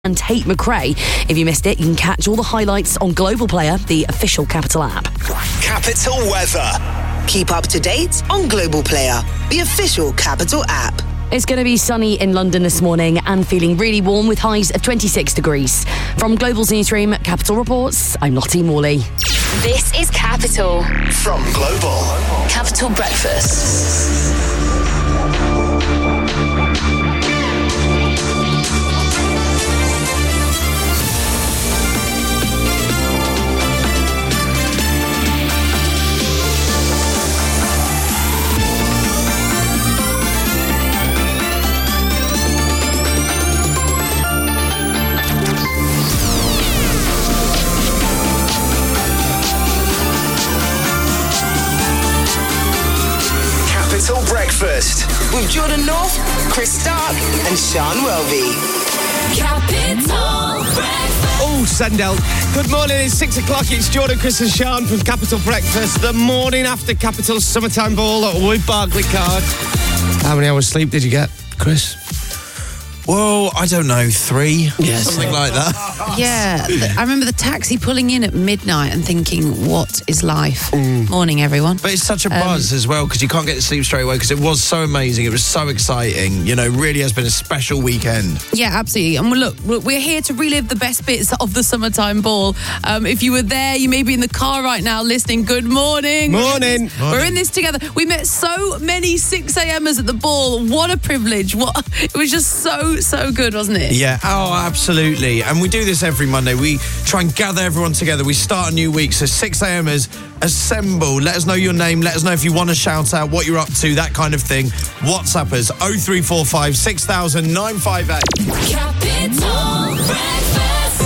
and Tate McRae. If you missed it, you can catch all the highlights on Global Player, the official Capital app. Capital weather. Keep up to date on Global Player, the official Capital app. It's going to be sunny in London this morning and feeling really warm with highs of 26 degrees. From Global's newsroom, Capital Reports, I'm Lottie Morley. This is Capital. From Global. Capital Breakfast. Breakfast with Jordan North, Chris Stark and Sean Welby. Capital Breakfast. Oh, Sandel. Good morning, it's 6 o'clock. It's Jordan, Chris and Sean from Capital Breakfast. The morning after Capital's Summertime Ball with Barclaycard. How many hours sleep did you get, Chris? Well, I don't know, 3? Yes. Something like that. Yeah, I remember the taxi pulling in at midnight and thinking, what is life? Morning, everyone. But it's such a buzz as well, because you can't get to sleep straight away, because it was so amazing. It was so exciting. You know, really has been a special weekend. Yeah, absolutely. And look, we're here to relive the best bits of the Summertime Ball. If you were there, you may be in the car right now listening. Good morning. Morning. We're in this together. We met so many 6 a.m.ers at the ball. What a privilege. It was just so good, wasn't it? Yeah, oh, absolutely. And we do this every Monday. We try and gather everyone together. We start a new week. So 6 a.m.ers, assemble. Let us know your name. Let us know if you want to shout out what you're up to, that kind of thing. WhatsApp us 0345 6000 958. Capital Breakfast.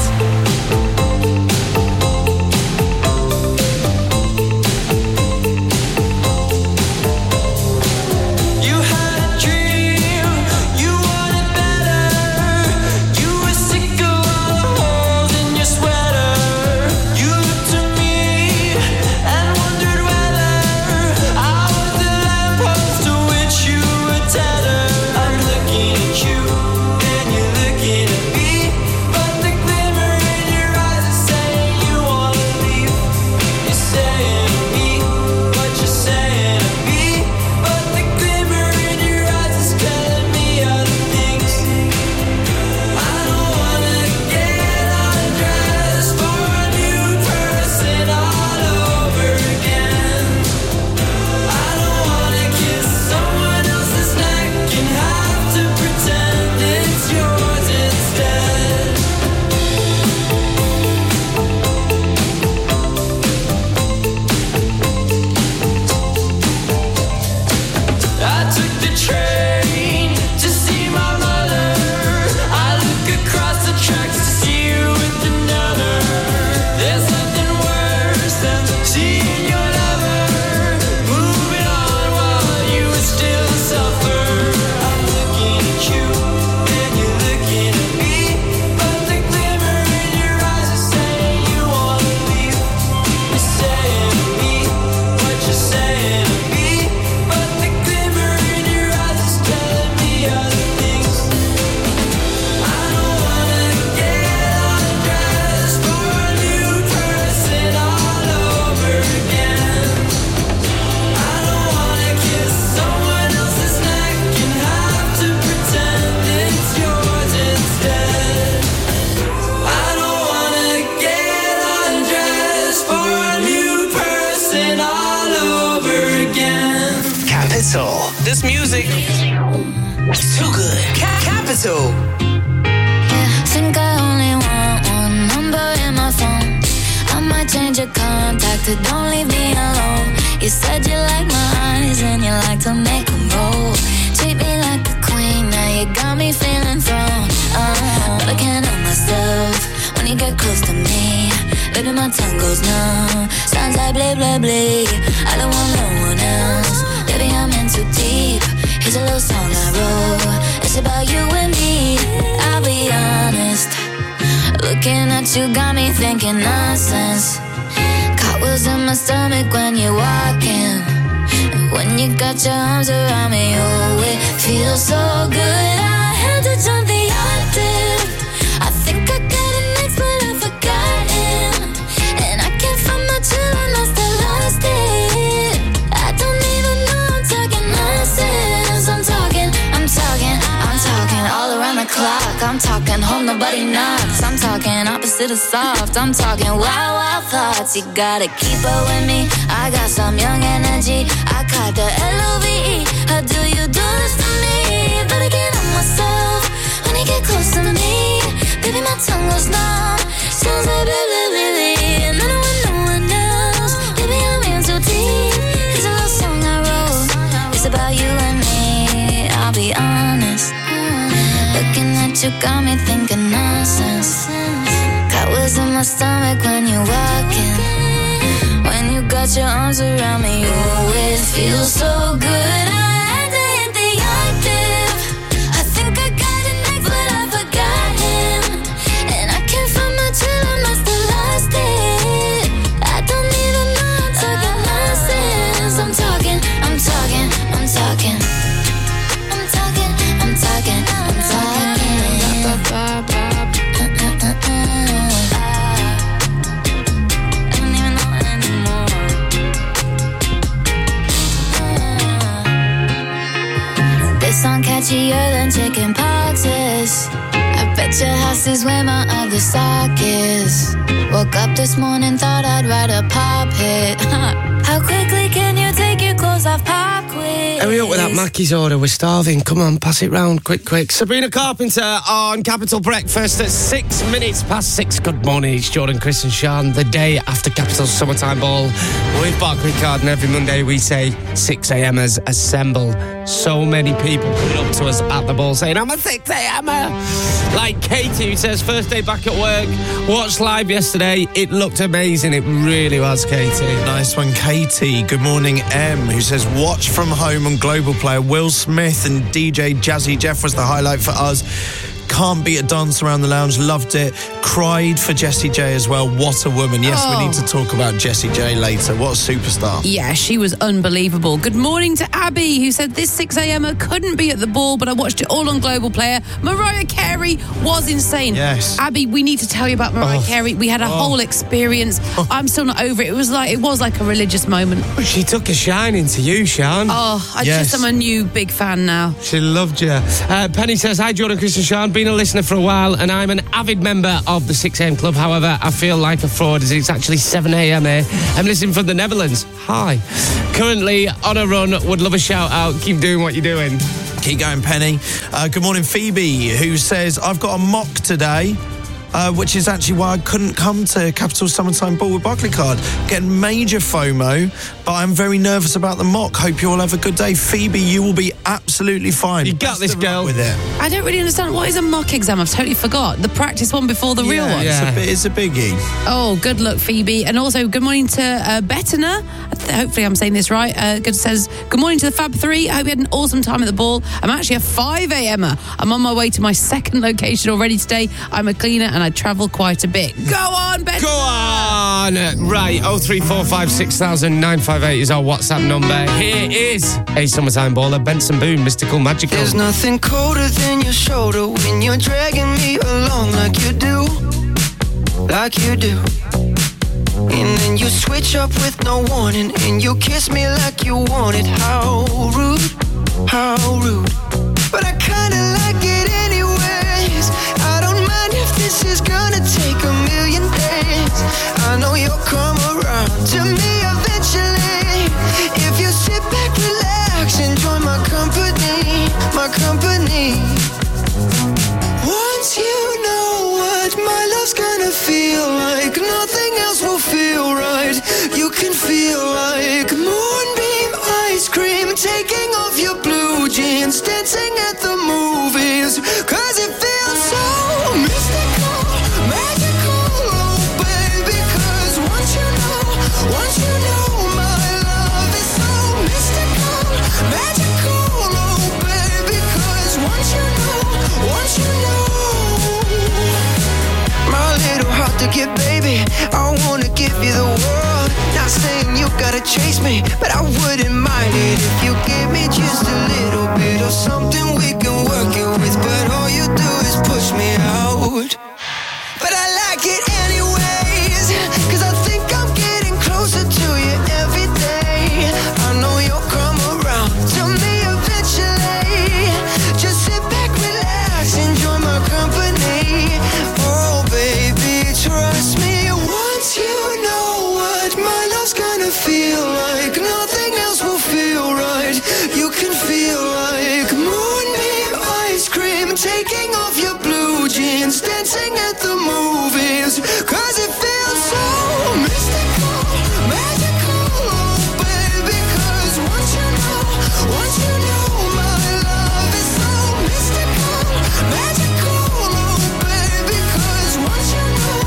This music is too good. Capital. Think I only want one number in my phone. I might change your contact, but don't leave me alone. You said you like my eyes and you like to make them roll. Treat me like a queen, now you got me feeling thrown. But I can't help myself when you get close to me. Baby, my tongue goes numb. Sounds like blah, blah, blah. I don't want no one else. Baby, I'm in too deep. Here's a little song I wrote. It's about you and me. I'll be honest. Looking at you got me thinking nonsense. Cartwheels in my stomach when you're walking. And when you got your arms around me, oh, it feels so good. I had to jump the octave. I think hope nobody knocks. I'm talking opposite of soft. I'm talking wild, wild thoughts. You gotta keep up with me. I got some young energy. I caught the L-O-V-E. How do you do this to me? Better get on myself when you get close to me. Baby, my tongue goes numb. Sounds like baby, baby. And I don't want no one else. Baby, I'm in too deep. It's a love song I wrote. It's about you and me. I'll be honest. Looking at you got me thinking nonsense. Got wheels in my stomach when you're walking. When you got your arms around me, you always feel so good. I had to hit the octave. I think I got an ex, but I forgot him. And I can't find my chill, I must have lost it. I don't even know I'm talking nonsense. I'm talking. I don't even know anymore. This song catchier than chicken poxes. I bet your house is where my other sock is. Woke up this morning, thought I'd write a pop hit. How quickly can you take your clothes off, pop quiz? Hurry up with that Mackey's order, we're starving. Come on, pass it round, quick. Sabrina Carpenter on Capital Breakfast at 6 minutes past 6. Good morning, it's Jordan, Chris and Sean. The day after Capital's Summertime Ball with Barclaycard, and every Monday we say 6amers assemble. So many people coming up to us at the ball saying, I'm a 6amer. Like Katie, who says, first day back at work, watched live yesterday. It looked amazing, it really was, Katie. Nice one, Katie. Good morning, M, who says, watch from home on Global Player. Will Smith and DJ Jazzy Jeff was the highlight for us. Can't beat a dance around the lounge. Loved it. Cried for Jessie J as well. What a woman. Yes, we need to talk about Jessie J later. What a superstar. Yeah, she was unbelievable. Good morning to Abby, who said this 6amer couldn't be at the ball, but I watched it all on Global Player. Mariah Carey was insane. Yes. Abby, we need to tell you about Mariah Carey. We had a whole experience. I'm still not over it. It was like a religious moment. She took a shine into you, Sean. I just am a new big fan now. She loved you. Penny says, hi, Jordan, Chris and Sean. Been a listener for a while and I'm an avid member of the 6am club. However, I feel like a fraud as it's actually 7am here. I'm listening from the Netherlands. Hi. Currently on a run, would love a shout out. Keep doing what you're doing. Keep going, Penny. Good morning, Phoebe, who says, I've got a mock today. Which is actually why I couldn't come to Capital Summertime Ball with Barclaycard. Getting major FOMO, but I'm very nervous about the mock. Hope you all have a good day. Phoebe, you will be absolutely fine. You got this, girl. With it. I don't really understand. What is a mock exam? I've totally forgot. The practice one before the real one. Yeah. It's a biggie. Oh, good luck, Phoebe. And also, good morning to Bettina. Hopefully I'm saying this right. Says, good morning to the Fab 3. I hope you had an awesome time at the ball. I'm actually a 5amer. I'm on my way to my second location already today. I'm a cleaner and I travel quite a bit. Go on, Bettina. Go on. Right, 0345 6000 958 is our WhatsApp number. Here is a Summertime Baller, Benson Boone, Mystical Magical. There's nothing colder than your shoulder when you're dragging me along like you do. And then you switch up with no warning and you kiss me like you want it. How rude. But I kinda like it anyways. I don't mind if this is gonna take a million days. I know you'll come around to me eventually. If you sit back, relax, enjoy my company. Once you know what my love's gonna feel like, nothing else will feel right. You can feel like moonbeam ice cream, taking off your blue jeans, dancing at the movies, 'cause it feels so mystical, magical, oh baby. 'Cause once you know my love is so mystical, magical, oh baby. 'Cause once you know my little heart to get, baby, I wanna give you the world. Not saying you gotta chase me, but I wouldn't mind it if you give me just a little bit of something we can work it with. But all you do is push me out. But I like it anyways, 'cause I think I'm getting closer to you every day. I know you'll come around to me eventually. Just sit back, relax, enjoy my company. ending at the movies. 'Cause it feels so mystical, magical, oh baby. 'Cause once you know my love is so mystical, magical, oh baby. 'Cause once you know,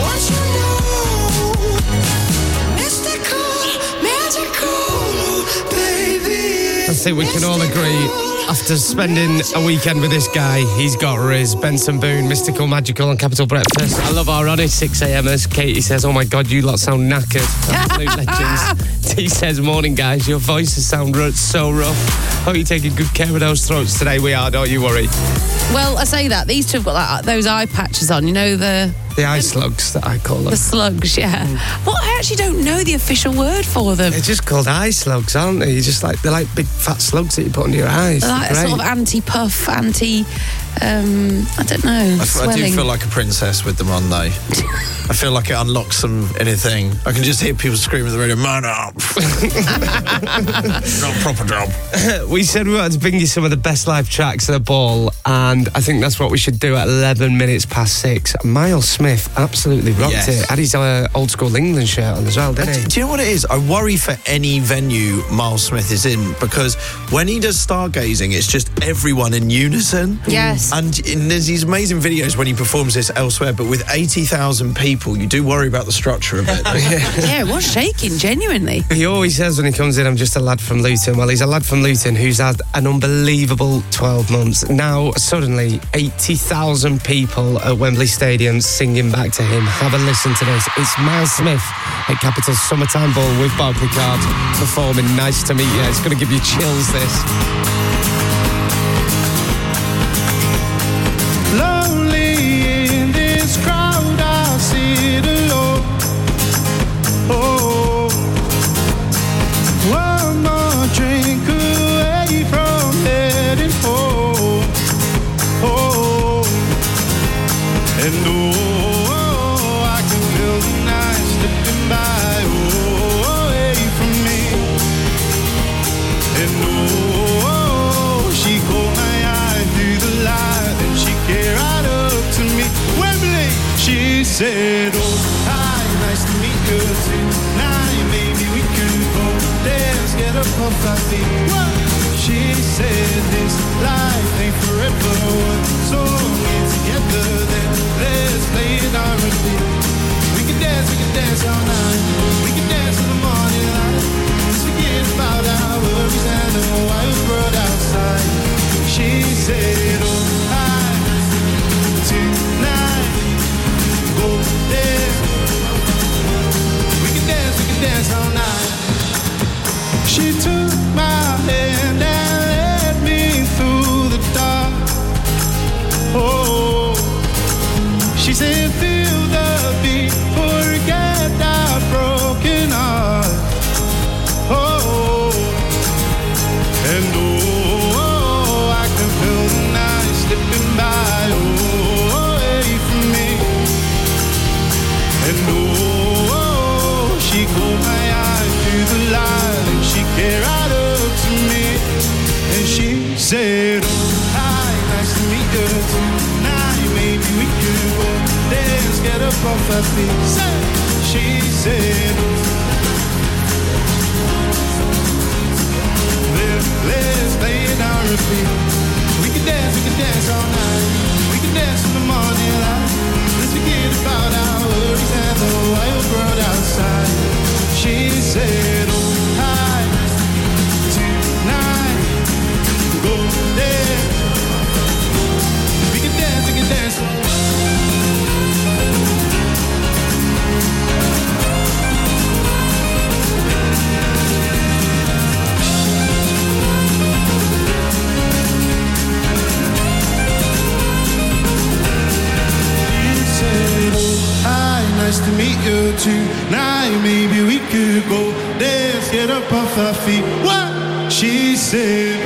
mystical, magical, oh baby. I think we can all agree, after spending a weekend with this guy, he's got Riz, Benson Boone, Mystical Magical on Capital Breakfast. I love our honest 6amers. Katie says, oh my God, you lot sound knackered. Absolute legends. T says, morning guys, your voices sound so rough. Hope you're taking good care of those throats today. We are, don't you worry. Well, I say that. These two have got those eye patches on, you know, the eye slugs that I call them. The slugs, yeah. Well, I actually don't know the official word for them. They're just called eye slugs, aren't they? They're like big fat slugs that you put under your eyes. They're like a sort of anti-puff, I don't know, I swelling. do feel like a princess with them on, though. I feel like it unlocks anything. I can just hear people screaming at the radio, man up. Not a proper job. We said we wanted to bring you some of the best live tracks of the ball, and I think that's what we should do at 6:11. Miles Smith absolutely rocked it. Had his old school England shirt on as well, didn't he? Do you know what it is? I worry for any venue Miles Smith is in, because when he does stargazing, it's just everyone in unison. Yes. And there's these amazing videos when he performs this elsewhere, but with 80,000 people, you do worry about the structure a bit. Yeah, it was shaking, genuinely. He always says when he comes in, I'm just a lad from Luton. Well, he's a lad from Luton who's had an unbelievable 12 months. Now, suddenly, 80,000 people at Wembley Stadium singing back to him. Have a listen to this. It's Miles Smith at Capital Summertime Ball with Bob Picard performing Nice to Meet You. It's going to give you chills, this. Lonely in this crowd, I sit alone. Oh, one more drink away from heading home. Oh, and I can feel the night slipping by away from me. And she caught my eye through the light, and she came right up to me. Wembley, she said, oh, hi, nice to meet you tonight. Maybe we could go dance, get up off our feet. She said, this life ain't forever. So get together, then let's play it on repeat. We can dance all night. We can dance in the morning light. Let's forget about our worries and the wild world outside. She said, oh, hi, tonight, go there. We can dance all night. She took my hand and led me through the dark. Oh, she said, feel the beat, forget our broken heart. Oh, and I can feel the night slipping by away from me. And she caught my eye through the light, and she came right up to me, and she said, oh, hi, nice to meet you tonight. Maybe we could go dance, get up off our feet. She said, let's play it on repeat. We can dance all night. We can dance in the morning light. Let's forget about our worries and the wild world outside. She said, oh, hi, tonight, go there. We can dance. Nice to meet you tonight. Maybe we could go dance, get up off our feet. What she said.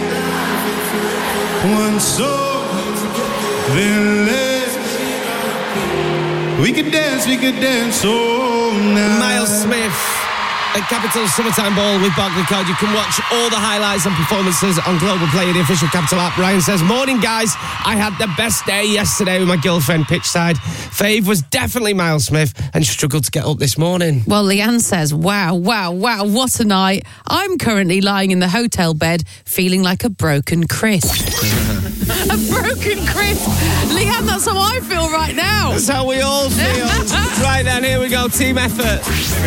One soul, then let's. We could dance all night. Miles Smith at Capital Summertime Ball with Barclaycard. You can watch all the highlights and performances on Global Play, the official Capital app. Ryan says, morning guys, I had the best day yesterday with my girlfriend pitchside. Fave was definitely Miles Smith and struggled to get up this morning. Well, Leanne says, wow, what a night. I'm currently lying in the hotel bed feeling like a broken crisp. A broken crisp. Leanne, that's how I feel right now. That's how we all feel. Right then, here we go, team effort.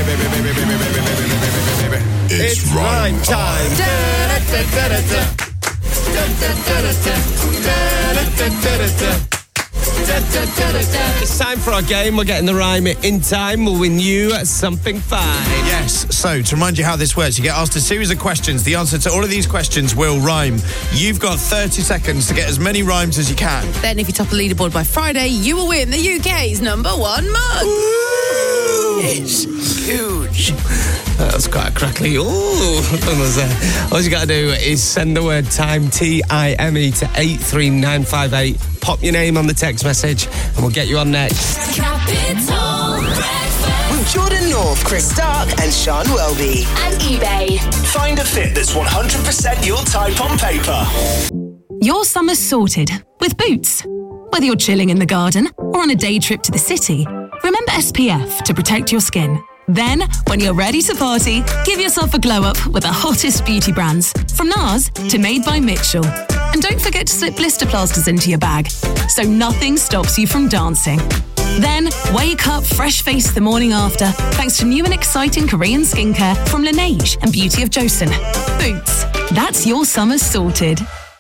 It's rhyme time. It's time for our game. We're getting the rhyme in time. We'll win you something fine. Yes, so to remind you how this works, you get asked a series of questions. The answer to all of these questions will rhyme. You've got 30 seconds to get as many rhymes as you can. Then if you top a leaderboard by Friday, you will win the UK's #1 mug. Ooh, it's huge. That's quite a crackly. Ooh, all you got to do is send the word time, TIME, to 83958. Pop your name on the text message and we'll get you on next. Capital Breakfast. With Jordan North, Chris Stark, and Sean Welby. And eBay. Find a fit that's 100% your type on paper. Your summer's sorted with Boots. Whether you're chilling in the garden or on a day trip to the city, remember SPF to protect your skin. Then, when you're ready to party, give yourself a glow up with the hottest beauty brands, from NARS to Made by Mitchell. And don't forget to slip blister plasters into your bag, so nothing stops you from dancing. Then, wake up fresh-faced the morning after, thanks to new and exciting Korean skincare from Laneige and Beauty of Joseon. Boots, that's your summer sorted.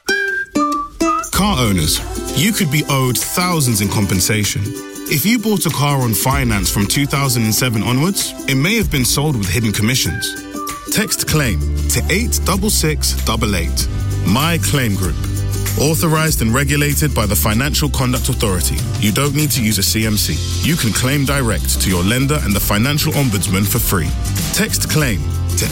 Car owners, you could be owed thousands in compensation. If you bought a car on finance from 2007 onwards, it may have been sold with hidden commissions. Text CLAIM to 86688. My Claim Group. Authorized and regulated by the Financial Conduct Authority. You don't need to use a CMC. You can claim direct to your lender and the Financial Ombudsman for free. Text CLAIM to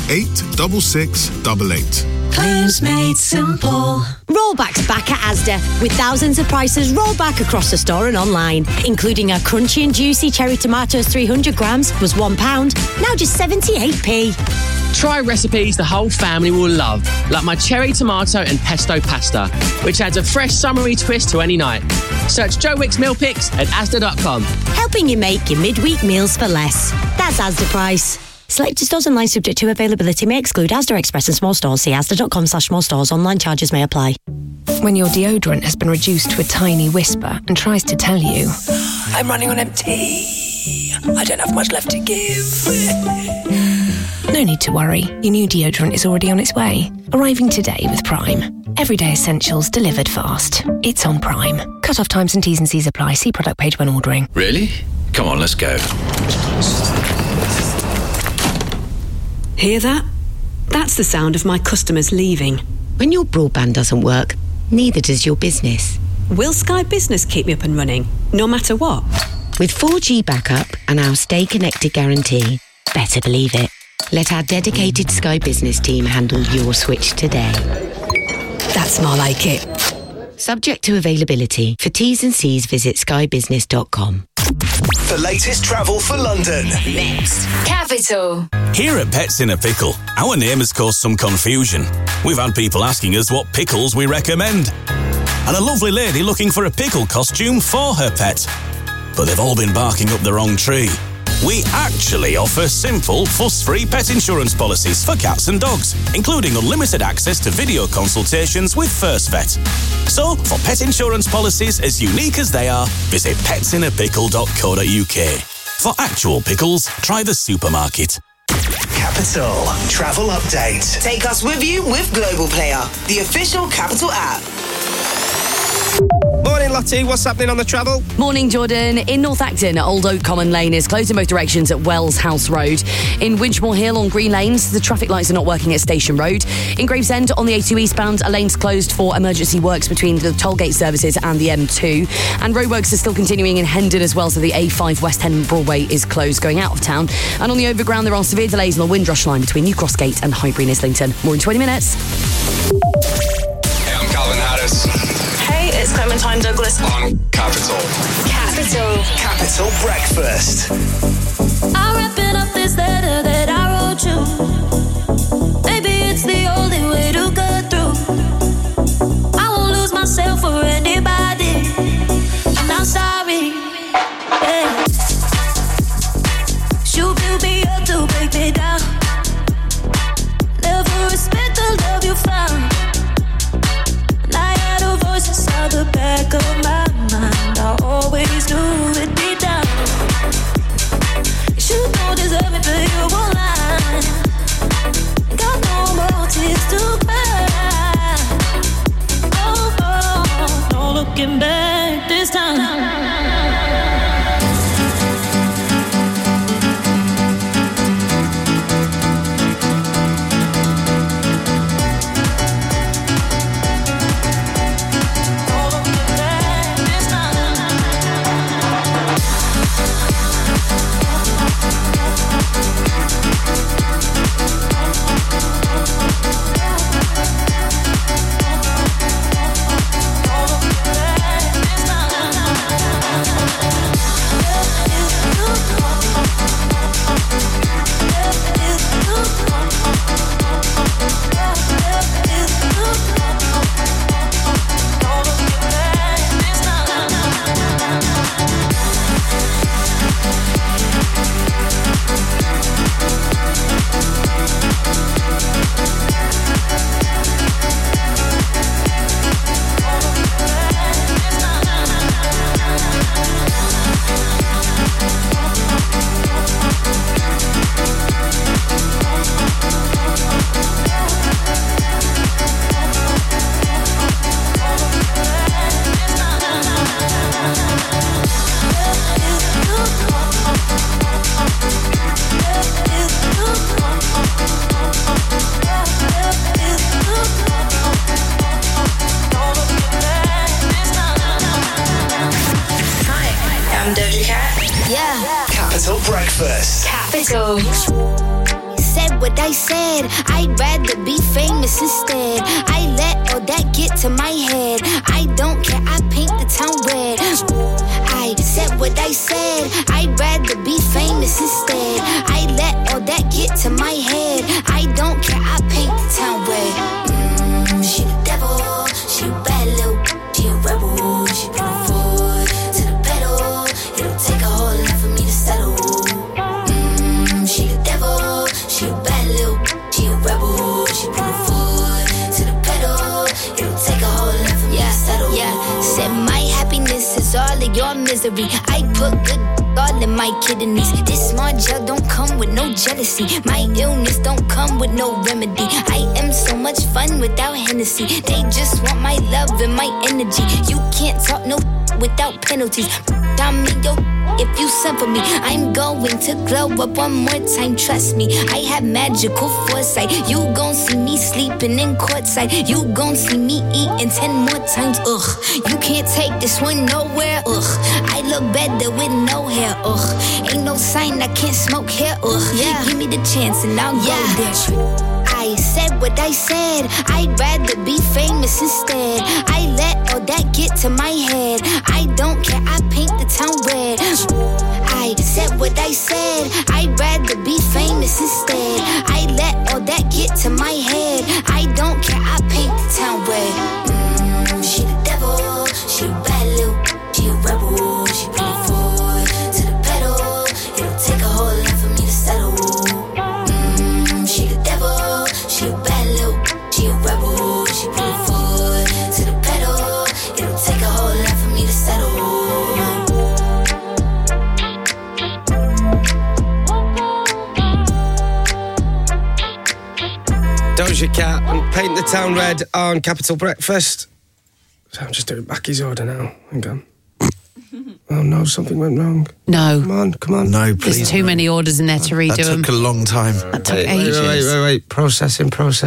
86688. Claims made simple. Rollback's back at Asda with thousands of prices rolled back across the store and online, including our crunchy and juicy cherry tomatoes 300 grams was £1, now just 78p. Try recipes the whole family will love, like my cherry tomato and pesto pasta, which adds a fresh summery twist to any night. Search Joe Wicks Meal Picks at Asda.com. Helping you make your midweek meals for less. That's Asda price. Selected stores online subject to availability may exclude Asda Express and small stores. See asda.com/small stores. Online charges may apply. When your deodorant has been reduced to a tiny whisper and tries to tell you, I'm running on empty. I don't have much left to give. No need to worry. Your new deodorant is already on its way. Arriving today with Prime. Everyday essentials delivered fast. It's on Prime. Cut-off times and T's and C's apply. See product page when ordering. Really? Come on, let's go. Hear that? That's the sound of my customers leaving. When your broadband doesn't work, neither does your business. Will Sky Business keep me up and running, no matter what? With 4G backup and our Stay Connected guarantee, better believe it. Let our dedicated Sky Business team handle your switch today. That's more like it. Subject to availability. For T's and C's, visit skybusiness.com. The latest travel for London. Next. Capital. Here at Pets in a Pickle, our name has caused some confusion. We've had people asking us what pickles we recommend. And a lovely lady looking for a pickle costume for her pet. But they've all been barking up the wrong tree. We actually offer simple, fuss-free pet insurance policies for cats and dogs, including unlimited access to video consultations with First Vet. So, for pet insurance policies as unique as they are, visit petsinApickle.co.uk. For actual pickles, try the supermarket. Capital Travel Update. Take us with you with Global Player, the official Capital app. Morning, Lottie. What's happening on the travel? Morning, Jordan. In North Acton, Old Oak Common Lane is closed in both directions at Wells House Road. In Winchmore Hill on Green Lanes, the traffic lights are not working at Station Road. In Gravesend on the A2 eastbound, a lane's closed for emergency works between the tollgate services and the M2. And roadworks are still continuing in Hendon as well, so the A5 West Hendon Broadway is closed going out of town. And on the overground, there are severe delays on the Windrush line between New Cross Gate and Highbury and Islington. More in 20 minutes. Hey, I'm Calvin Harris. Hey, it's Clementine Douglas. On Capital. Capital. Capital Breakfast. I'm wrapping up this letter that I wrote without you. Maybe it's the only way to get through. I won't lose myself for anybody. I'm not sorry. Yeah. You build me up to break me down. Never respect the love you found. And I had a voice inside the back of my mind. I always knew it deep down. You don't deserve it, but you won't lie. Got no more tears to cry. Oh, oh, no looking back this time. Said what I said, I'd rather be famous instead. I let all that get to my head. I don't care, I paint the town red. I said what I said, I'd rather be famous instead. I let all that get to my head. I don't care, I paint the town red. She the devil, she a bad little, she a rebel. She put her foot to the pedal. It'll take a whole lot for me to settle. She the devil, she a bad little, she a rebel. She put her foot to the pedal. It'll take a whole lot for me to settle. Yeah, said my happiness is all of your misery. I put good all in my kidneys. This small gel don't come with no jealousy. My illness don't come with no remedy. I am so much fun without Hennessy. They just want my love and my energy. You can't talk no without penalties. I'm in your if you send for me. I'm going to glow up one more time, trust me. I have magical foresight. You gon' see me sleeping in courtside. You gon' see me eating 10 more times, ugh. You can't take this one nowhere, ugh. I look better with no hair, ugh. Ain't no sign I can't smoke here, ugh. Yeah. Give me the chance and I'll go there. I said what I said, I'd rather be famous instead. I let all that get to my head. I don't care, I paint the town red. I said what I said, I'd rather be famous instead. I let all that get to my head. I don't care, I paint the town red. She the devil, she a bad little, she a rebel. She put her foot to the pedal. It'll take a whole lot for me to settle. She the devil, she a bad little, she a rebel. She put her foot to the pedal. It'll take a whole lot for me to settle. Doja Cat and Paint the Town Red on Capital Breakfast. So I'm just doing Backie's order now. Hang on. Oh no, something went wrong. No. Come on. No, please. There's too many orders in there to redo them. That took a long time. That took ages. Wait. Processing.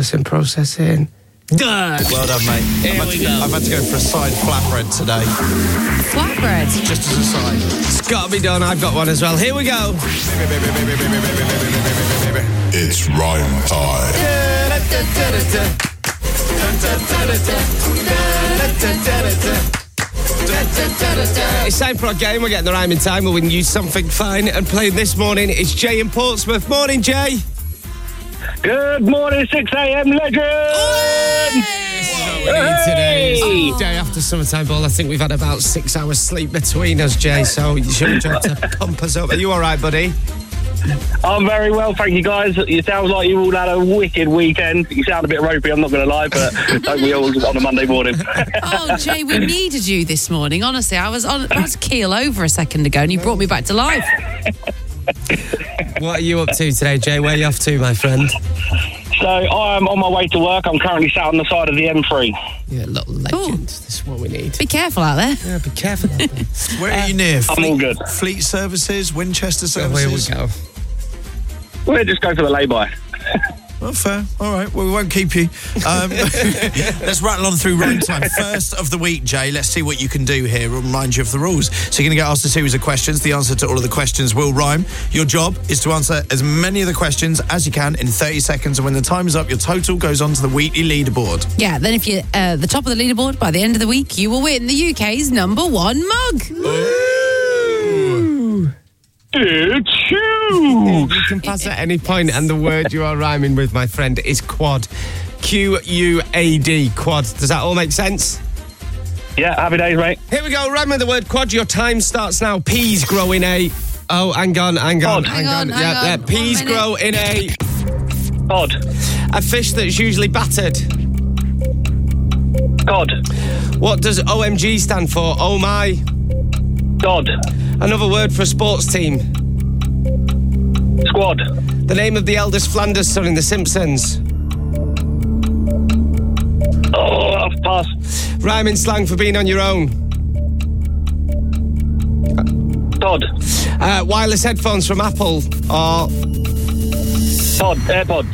Done. Well done, mate. I've had to go for a side flatbread today. Flatbread? Just as a side. It's got to be done. I've got one as well. Here we go. It's rhyme time. It's time for our game. We're getting the rhyme in time. We'll win you something fine. And playing this morning is Jay in Portsmouth. Morning, Jay. Good morning, 6 a.m. legend! Today, day after summertime ball, I think we've had about 6 hours sleep between us, Jay, so you should try to pump us up. Are you all right, buddy? I'm very well, thank you, guys. It sounds like you all had a wicked weekend. You sound a bit ropey, I'm not going to lie, but don't we all on a Monday morning? Oh, Jay, we needed you this morning. Honestly, I was about to keel over a second ago and you brought me back to life. What are you up to today, Jay? Where are you off to, my friend? So I'm on my way to work. I'm currently sat on the side of the M3. Yeah, little legend. This is what we need. Be careful out there. Yeah, be careful out there. Where are you near? I'm all good. Fleet Services, Winchester Here we Services? go. We'll just go for the lay-by. Well, fair. All right. Well, we won't keep you. Let's rattle on through rhyme time. First of the week, Jay. Let's see what you can do here. We'll remind you of the rules. So you're going to get asked a series of questions. The answer to all of the questions will rhyme. Your job is to answer as many of the questions as you can in 30 seconds. And when the time is up, your total goes onto the weekly leaderboard. Yeah, then if you're the top of the leaderboard by the end of the week, you will win the UK's #1 mug. It's you! You can pass at any point, and the word you are rhyming with, my friend, is quad. Q-U-A-D, quad. Does that all make sense? Yeah, happy days, mate. Here we go, rhyme with the word quad. Your time starts now. Peas grow in a... Oh, hang on. Hang on. Peas grow in a... Cod. A fish that's usually battered. Cod. What does OMG stand for? Oh my... God. Another word for a sports team. Squad. The name of the eldest Flanders son in The Simpsons. Oh, I've passed. Rhyming slang for being on your own. Todd. Wireless headphones from Apple or... AirPods.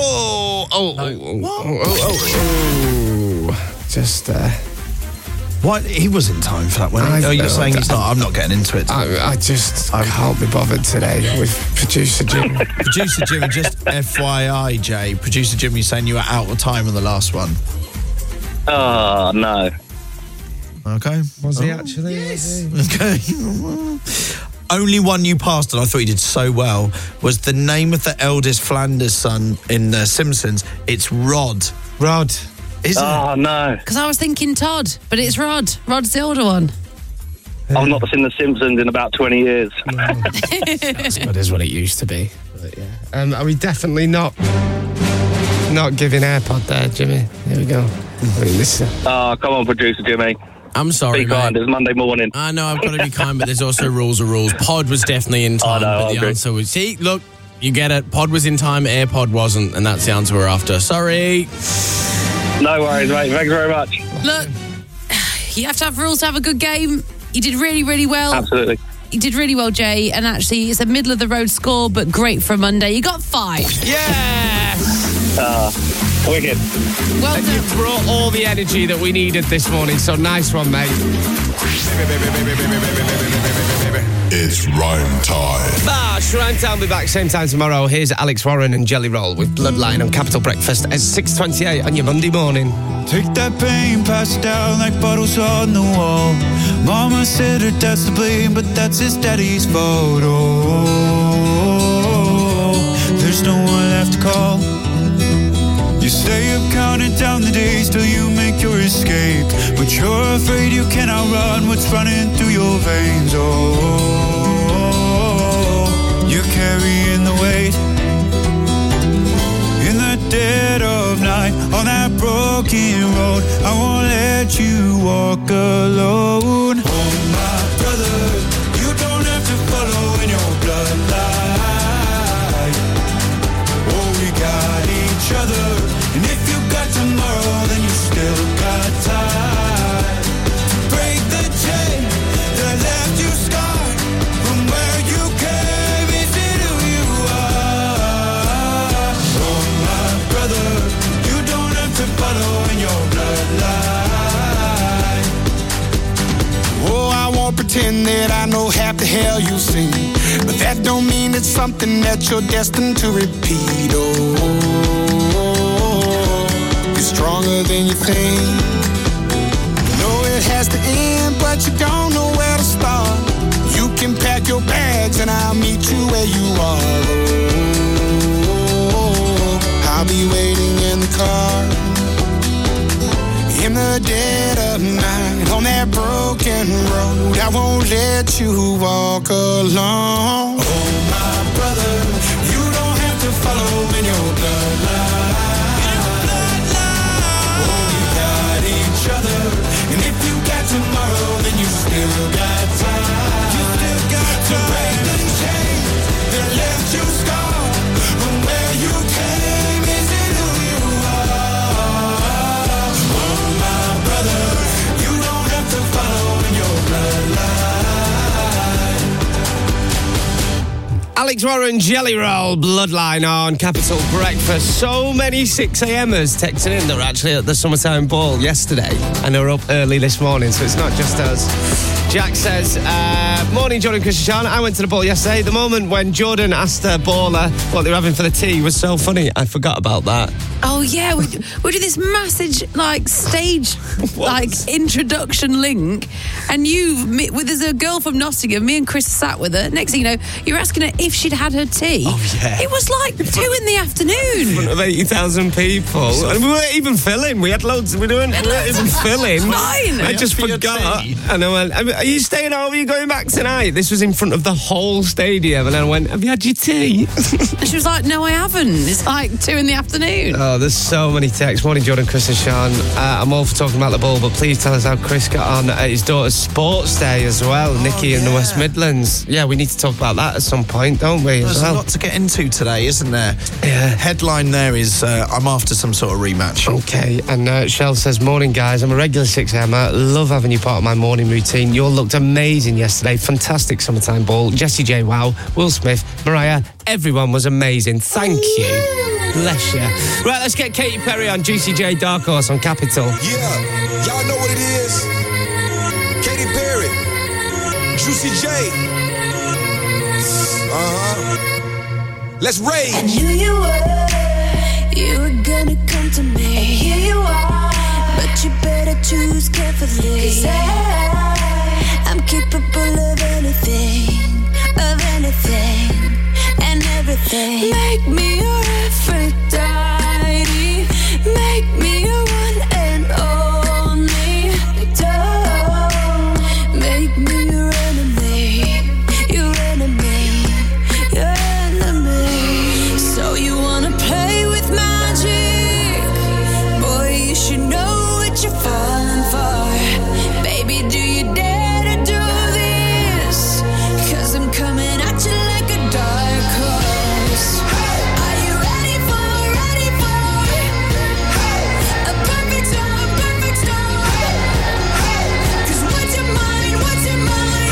Just... What? He was in time for that one. You're saying he's not. I'm not getting into it. I can't be bothered today with Producer Jim. Producer Jim, just FYI, Jay. Producer Jim, you're saying you were out of time on the last one. Oh, no. Okay. Was he actually? Yes. Okay. Only one you passed, and I thought you did so well, was the name of the eldest Flanders son in The Simpsons. It's Rod. Rod. Is it? Oh, no. Because I was thinking Todd, but it's Rod. Rod's the older one. I've not seen The Simpsons in about 20 years. That's good as what it used to be. But yeah. Are we definitely not giving AirPod there, Jimmy? Here we go. I mean, Oh, come on, Producer Jimmy. I'm sorry, Be kind, it's Monday morning. I know, I've got to be kind, but there's also rules are rules. Pod was definitely in time, but the answer was... See, look, you get it. Pod was in time, AirPod wasn't, and that's the answer we're after. Sorry. No worries, mate. Thanks very much. Look, you have to have rules to have a good game. You did really, really well. Absolutely. You did really well, Jay, and actually it's a middle-of-the-road score, but great for a Monday. You got 5. Yes! Wicked. Well done. You brought all the energy that we needed this morning, so nice one, mate. It's rhyme time. Rhyme time. We'll be back same time tomorrow. Here's Alex Warren and Jelly Roll with Bloodline on Capital Breakfast at 6:28 on your Monday morning. Take that pain, pass it down like bottles on the wall. Mama said her dad's to blame, but that's his daddy's fault. Oh, there's no one left to call. You stay up counting down the days till you make your escape, but you're afraid you cannot run what's running through your veins. Oh, you're carrying the weight in the dead of night on that broken road. I won't let you walk alone. Oh, my brother, you don't have to follow in your bloodline. Oh, we got each other. And if you got tomorrow, then you still got time to break the chain that left you scarred from where you came into who you are. Oh, my brother, you don't have to follow in your bloodline. Oh, I won't pretend that I know half the hell you sing, but that don't mean it's something that you're destined to repeat. Oh, stronger than you think. You know it has to end, but you don't know where to start. You can pack your bags and I'll meet you where you are. Oh, I'll be waiting in the car. In the dead of night, on that broken road, I won't let you walk alone. Oh, my brother, you don't have to follow in your bloodline. Oh, we got each other, and if you got tomorrow, then you still got time. You still got to break the chains that left you scarred from where you came. Is it who you are? Oh, my brother, you don't have to follow in your bloodline. Alex Warren, Jelly Roll, Bloodline on Capital Breakfast. So many 6amers texting in that were actually at the Summertime Ball yesterday and are up early this morning, so it's not just us. Jack says, morning, Jordan, Chris and Sean. I went to the ball yesterday. The moment when Jordan asked her baller what they were having for the tea was so funny. I forgot about that. Oh, yeah. We do this massive, stage, introduction link. And there's a girl from Nottingham. Me and Chris sat with her. Next thing you know, you're asking her if she'd had her tea. Oh, yeah. It was 2 in the afternoon. In front of 80,000 people. And we weren't even filling. We had loads. We weren't even filling. Fine. I just forgot. And I went, are you staying over? Are you going back tonight? This was in front of the whole stadium. And then I went, have you had your tea? And she was like, no, I haven't. It's 2 in the afternoon. Oh, there's so many texts. Morning, Jordan, Chris and Sean. I'm all for talking about the ball, but please tell us how Chris got on at his daughter's sports day as well. Nikki in the West Midlands. Yeah, we need to talk about that at some point, don't we? There's a lot to get into today, isn't there? Yeah. Headline there is, I'm after some sort of rematch. Okay, and Shell says, morning, guys. I'm a regular 6ammer. Love having you part of my morning routine. You all looked amazing yesterday. Fantastic Summertime Ball. Jessie J, wow. Will Smith, Mariah, everyone was amazing. Thank you. Bless you. Right, let's get Katy Perry on Juicy J, Dark Horse on Capital. Yeah, y'all know what it is. Katy Perry, Juicy J. Let's rage. I knew you were gonna come to me. And here you are, but you better choose carefully. 'Cause I'm capable of anything, and everything. Make me your Aphrodite, make me your one and only. Don't make me your enemy, your enemy, your enemy. So you wanna play with magic? Boy, you should know what you're falling for. Baby, do you dare to do this? 'Cause I'm coming at you like a dark horse. Are you ready for a perfect storm, perfect storm? 'Cause what's your mind, what's your mind?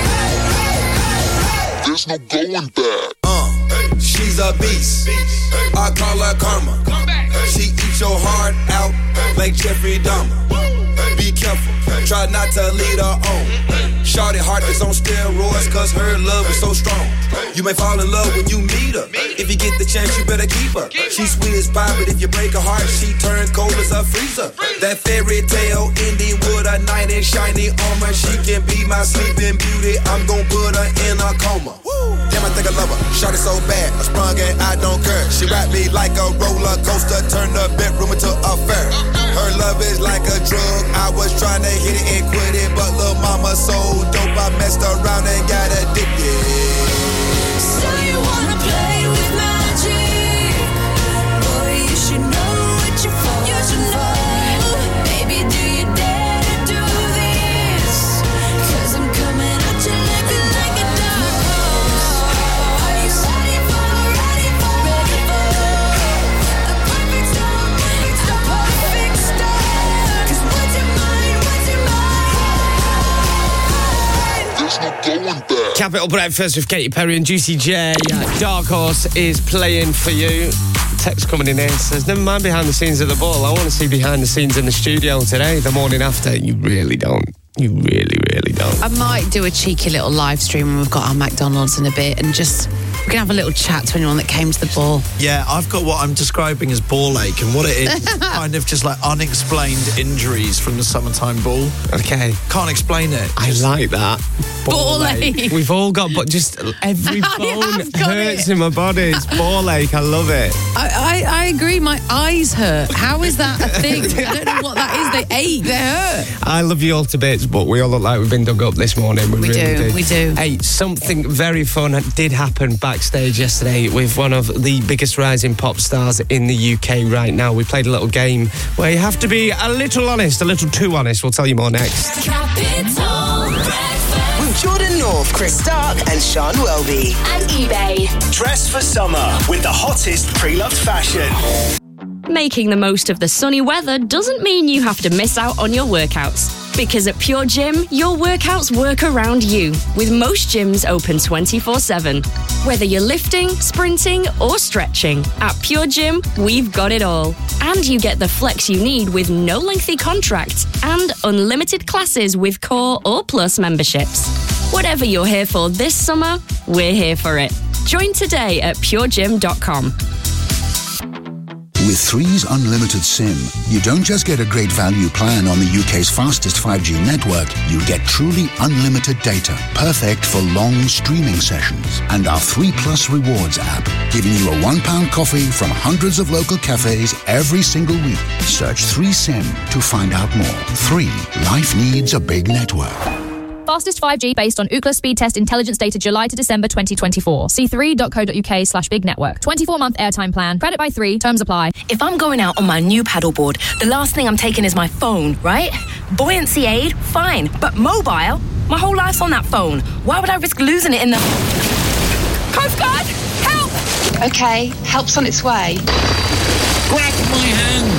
There's no going back. She's a beast. I call her karma. She eats your heart out like Jeffrey Dahmer. Be careful, try not to lead her on. Shawty heart is on steroids, 'cause her love is so strong. You may fall in love when you meet her. If you get the chance, you better keep her. She's sweet as pie, but if you break her heart, she turns cold as a freezer. That fairy tale ending with a knight in shiny armor. She can be my sleeping beauty. I'm gon' put her in a coma. Damn, I think I love her. Shawty so bad, I sprung and I don't care. She wrapped me like a roller coaster, turned the bedroom into a fair. Her love is like a drug. I was trying to hit it and quit it, but lil' mama so dope, I messed around and got addicted. So you wanna play with magic? Boy, you should know what you're falling for. Baby, do you dare to do this? 'Cause I'm coming at you like a dark horse. Are you ready for a perfect storm? It's a perfect storm. 'Cause what's your mind, what's your mind? There's no going back. Capital Breakfast with Katy Perry and Juicy J. Dark Horse is playing for you. Text coming in here says, never mind behind the scenes of the ball. I want to see behind the scenes in the studio today, the morning after. You really don't. You really, really don't. I might do a cheeky little live stream when we've got our McDonald's in a bit and just We can have a little chat to anyone that came to the ball. Yeah, I've got what I'm describing as ball ache, and what it is kind of just like unexplained injuries from the summertime ball. Okay. Can't explain it. I like that. Ball ache. We've all got, but just every bone hurts in my body. It's ball ache. I love it. I agree. My eyes hurt. How is that a thing? I don't know what that is. They ache. They hurt. I love you all to bits, but we all look like we've been dug up this morning. We really We do. Hey, something very fun did happen backstage yesterday with one of the biggest rising pop stars in the UK right now. We played a little game where you have to be a little honest, a little too honest. We'll tell you more next. Capital Breakfast. With Jordan North, Chris Stark, and Sean Welby. And eBay. Dress for summer with the hottest pre-loved fashion. Making the most of the sunny weather doesn't mean you have to miss out on your workouts. Because at Pure Gym, your workouts work around you, with most gyms open 24/7. Whether you're lifting, sprinting, or stretching, at Pure Gym, we've got it all. And you get the flex you need with no lengthy contracts and unlimited classes with Core or Plus memberships. Whatever you're here for this summer, we're here for it. Join today at puregym.com. With Three's Unlimited SIM, you don't just get a great value plan on the UK's fastest 5G network, you get truly unlimited data, perfect for long streaming sessions. And our 3 Plus Rewards app, giving you a £1 coffee from hundreds of local cafes every single week. Search 3SIM to find out more. 3. Life needs a big network. Fastest 5G based on Ookla speed test intelligence data July to December 2024. See 3.co.uk/big network. 24-month airtime plan. Credit by 3. Terms apply. If I'm going out on my new paddleboard, the last thing I'm taking is my phone, right? Buoyancy aid, fine. But mobile? My whole life's on that phone. Why would I risk losing it in the... Coast Guard! Help! Okay, help's on its way. Grab my hand!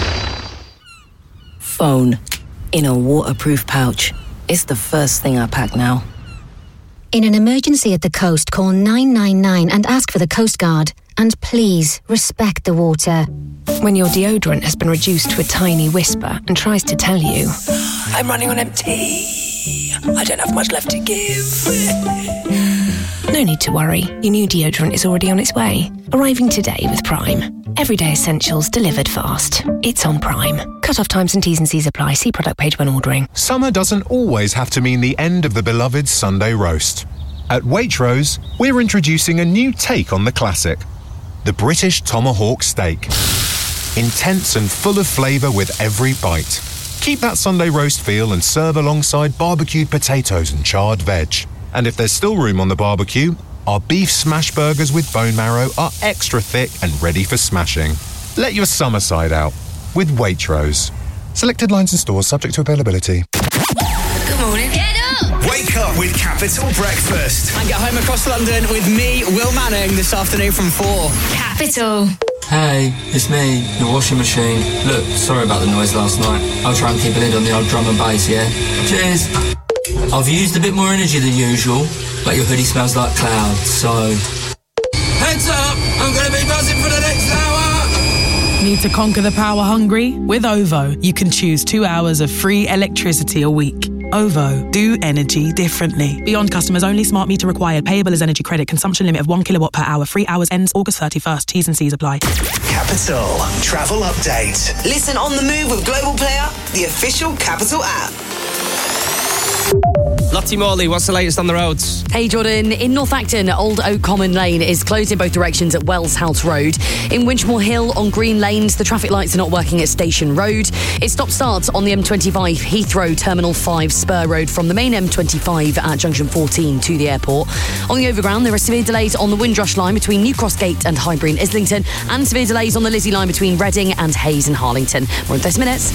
Phone. In a waterproof pouch. It's the first thing I pack now. In an emergency at the coast, call 999 and ask for the Coast Guard. And please, respect the water. When your deodorant has been reduced to a tiny whisper and tries to tell you, I'm running on empty. I don't have much left to give. no need to worry. Your new deodorant is already on its way. Arriving today with Prime. Everyday essentials delivered fast. It's on Prime. Cut-off times and T's and C's apply. See product page when ordering. Summer doesn't always have to mean the end of the beloved Sunday roast. At Waitrose, we're introducing a new take on the classic. The British Tomahawk Steak. Intense and full of flavour with every bite. Keep that Sunday roast feel and serve alongside barbecued potatoes and charred veg. And if there's still room on the barbecue, our beef smash burgers with bone marrow are extra thick and ready for smashing. Let your summer side out with Waitrose. Selected lines and stores subject to availability. Good morning. Get up! Wake up with Capital Breakfast. And get home across London with me, Will Manning, this afternoon from 4. Capital. Hey, it's me, your washing machine. Look, sorry about the noise last night. I'll try and keep a lid on the old drum and bass, yeah? Cheers. I've used a bit more energy than usual, but your hoodie smells like clouds, so... Heads up! I'm going to be buzzing for the next hour! Need to conquer the power hungry? With OVO, you can choose 2 hours of free electricity a week. OVO, do energy differently. Beyond customers only, smart meter required, payable as energy credit, consumption limit of 1 kilowatt per hour, 3 hours ends August 31st, T's and C's apply. Capital Travel Update. Listen on the move with Global Player, the official Capital app. Lottie Morley, what's the latest on the roads? Hey Jordan, in North Acton, Old Oak Common Lane is closed in both directions at Wells House Road. In Winchmore Hill on Green Lanes, the traffic lights are not working at Station Road. It stop-starts on the M25 Heathrow Terminal 5 Spur Road from the main M25 at Junction 14 to the airport. On the overground, there are severe delays on the Windrush line between New Cross Gate and Highbury and Islington, and severe delays on the Lizzie line between Reading and Hayes and Harlington. More in 30 minutes.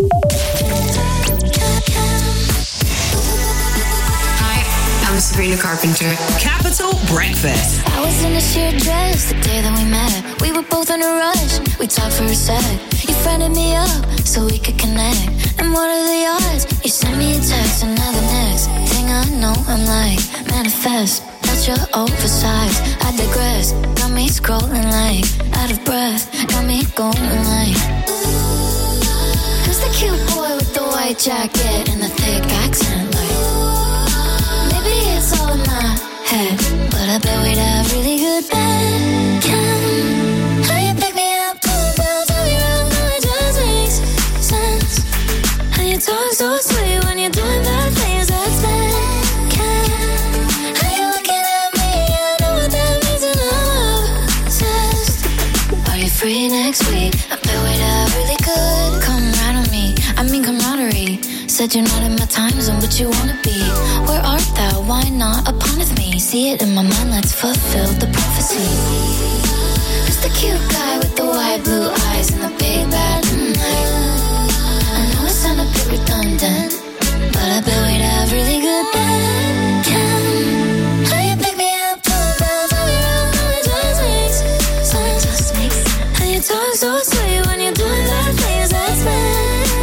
I'm Sabrina Carpenter. Capital Breakfast. I was in a sheer dress the day that we met. We were both in a rush. We talked for a sec. You friended me up so we could connect. And what are the odds? You sent me a text and now the next thing I know I'm like manifest. But you're oversized. I digress. Got me scrolling like out of breath. Got me going like who's the cute boy with the white jacket and the thick accent like it's all in my head, but I bet we'd have really good bed. How you pick me up, pull down, tell me wrong, no, it just makes sense. How you talk so sweet when you're doing bad things, that's bad. How you looking at me, I know what that means and I'm obsessed. Are you free next week? I bet we'd have really good. Come right on me, I mean camaraderie. Said you're not in my time zone, but you wanna be. Where art thou? Why not upon with me? See it in my mind, let's fulfill the prophecy. Who's the cute guy with the wide blue eyes and the big bad night? I know it sound a bit redundant, but I bet we'd have really good bed. How you pick me up, pull down, tell me wrong, no, it just makes sense. How you talk so sweet when you're doing bad things, that's bad.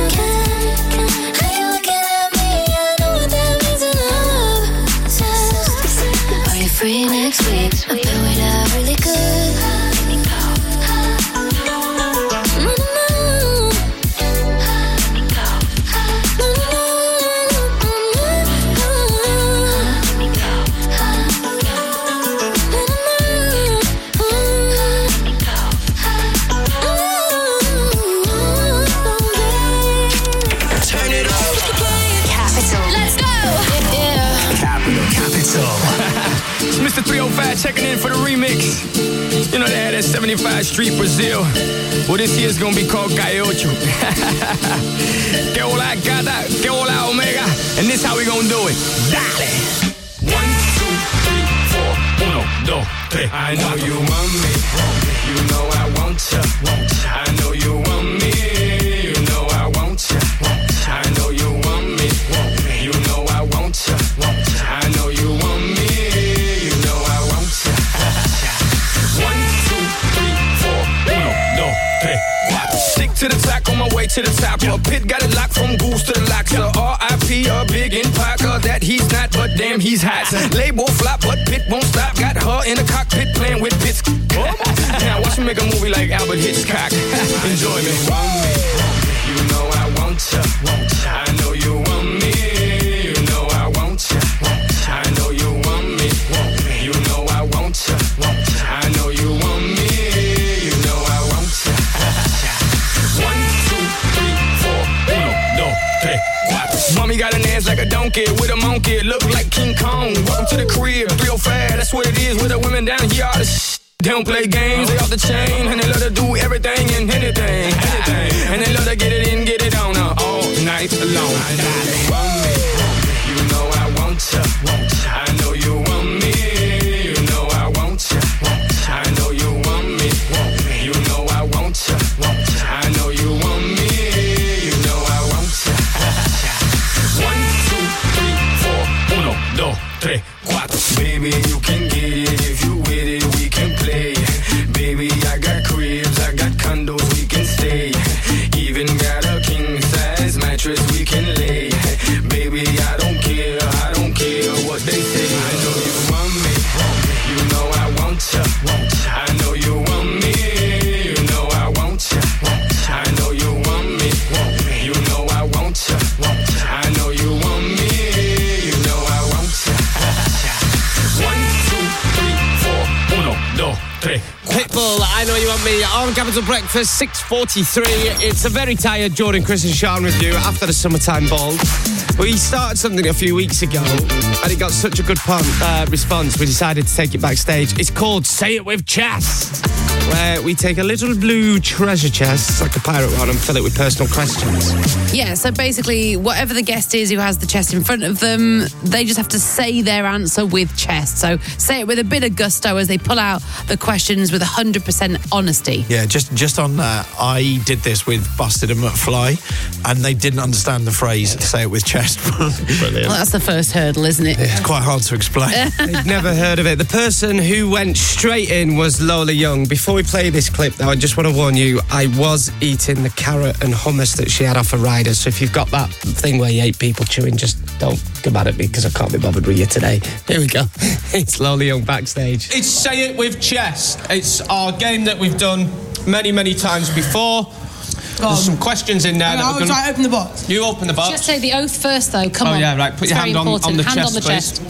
Free next week, I bet we'd have really good. Turn it up. Capital. Let's go. Capital. It's Mr. 305 checking in for the remix. You know they had that 75 Street Brazil. Well, this year's gonna be called Calle Ocho. Que hola gata, que hola omega. And this how we gonna do it. Dale. 1, 2, 3, 4. 1, 2, 3. I know you want me. You know I want ya. I know you want me. You know I want ya. I know you want me. You know I want ya. I know you want me. You know I want ya. 1, 2, 3, 4. 1, 2, 3, 4. Stick to the track on my way to the top. A pit got it locked from goose to the locks. R.I.P. a big in Parker that he's not, but damn he's hot. Label flop, but Pit won't stop. Got her in the cockpit playing with bits. Now watch me make a movie like Albert Hitchcock. Enjoy me. You know I want ya. I know you want me. You know I want ya. I know you want me. You know I want ya. I know you want me. You know I want ya. 1, 2, 3, 4. 1, 2, 3, 4. Mommy got an ass like a donkey with a monkey. Look like King Kong. Welcome to the crib. 305. That's what it is with the women down here. All the they don't play games, they off the chain, and they love to do everything and anything. And they love to get it in, get it on all night long. You want me, you know I want ya. I know you want me, you know I want ya. I know you want me, you know I want ya. I know you want me, you know I want ya. 1, 2, 3, 4. 1, 2, 3, 4. Baby, you can get it if you with it. We can play. Baby, I got cribs, I got condos, we can stay. Even got a king size mattress we can lay. Baby, I don't care what they say. I know you want me, you know I want ya. I know you want me, you know I want ya. I know you want me, you know I want ya. I know you want me, you know I want ya. 1, 2, 3, 4. 1, 2, 3. Pitbull, I Know You Want Me on Capital Breakfast, 6:43. It's a very tired Jordan, Chris and Sean with you after the summertime ball. We started something a few weeks ago and it got such a good response, we decided to take it backstage. It's called Say It With Chest, where we take a little blue treasure chest, like a pirate one, and fill it with personal questions. Yeah, so basically, whatever the guest is who has the chest in front of them, they just have to say their answer with chest. So say it with a bit of gusto as they pull out the questions with 100% honesty. Yeah, just on that, I did this with Busted and McFly, and they didn't understand the phrase "say it with chest." Brilliant. Well, that's the first hurdle, isn't it? Yeah, it's quite hard to explain. They've never heard of it. The person who went straight in was Lola Young. Before we play this clip, though, I just want to warn you, I was eating the carrot and hummus that she had off a rider. So if you've got that thing where you hate people chewing, just don't come at me because I can't be bothered with you today. Here we go. It's Lola Young backstage. It's Say It With Chest. It's our game that we've done many, many times before. There's some questions in there. I'll try to open the box. You open the box. Just say the oath first, though. Come on. Oh, yeah, right. Put your hand on the chest, hand on the please. chest.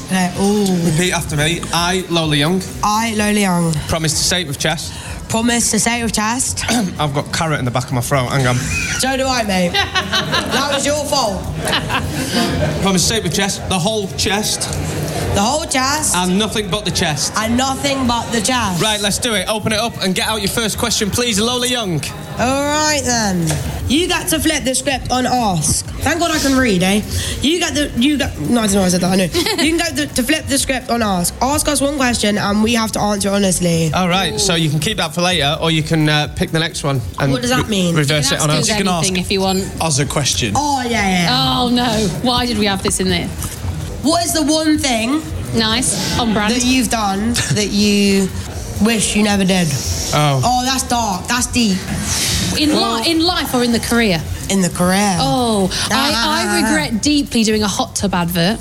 Okay. Ooh. Repeat after me. I, Lola Young. I, Lola Young. Promise to say it with chest. Promise to say it with chest. I've got carrot in the back of my throat. Hang on. So do I, mate. That was your fault. Promise to say it with chest. The whole chest. The whole chest. And nothing but the chest. And nothing but the chest. Right, let's do it. Open it up and get out your first question, please, Lola Young. All right, then. You got to flip the script on Ask. Thank God I can read, eh? No, I don't know why I said that, I know. You can go to flip the script on Ask. Ask us one question and we have to answer honestly. All right, so you can keep that for later or you can pick the next one. And what does that mean? Reverse it on us. You can ask if you want. Us a question. Oh, yeah. Oh, no. Why did we have this in there? What is the one thing... Nice, on brand. ...that you've done that you wish you never did? Oh, that's dark. That's deep. In life or in the career? In the career. Oh, I regret deeply doing a hot tub advert.